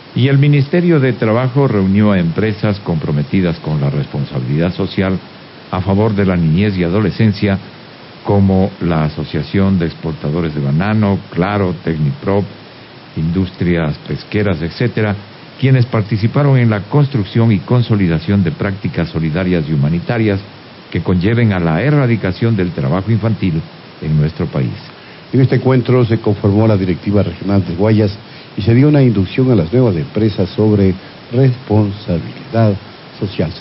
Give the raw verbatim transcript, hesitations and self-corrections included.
Y el Ministerio de Trabajo reunió a empresas comprometidas con la responsabilidad social a favor de la niñez y adolescencia, como la Asociación de Exportadores de Banano, Claro, Tecniprop, Industrias Pesqueras, etcétera, quienes participaron en la construcción y consolidación de prácticas solidarias y humanitarias que conlleven a la erradicación del trabajo infantil en nuestro país. En este encuentro se conformó la directiva regional de Guayas y se dio una inducción a las nuevas empresas sobre responsabilidad social.